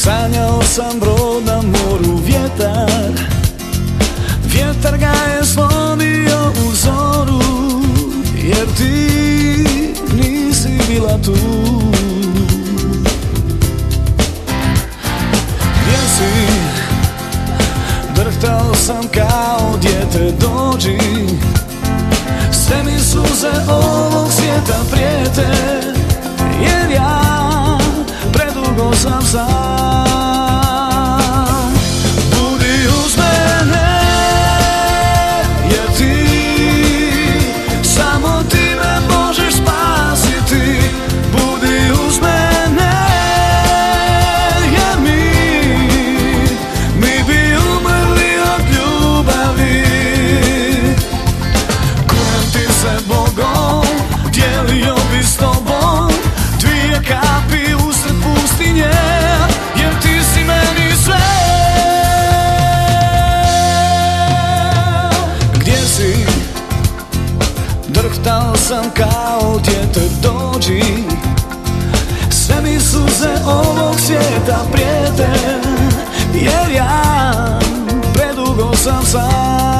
Sanjao sam brod na moru, vjetar ga je slodio u zoru, jer ti nisi bila tu. Gdje si? Drhtao sam kao dijete, dođi. Sve mi suze ovog svijeta prijete, jer ja predugo sam sam. Budi uz mene, jer ti, samo ti me možeš spasiti. Budi uz mene, jer mi bi umrli od ljubavi. Kujem ti se Bogom, dijelio bi s tobom dvije kapi usred pustinje, jer ti si meni sve. Gdje si? Drhtao sam kao dijete, dođi. Sve mi suze ovog svijeta prijete, jer ja predugo sam sam.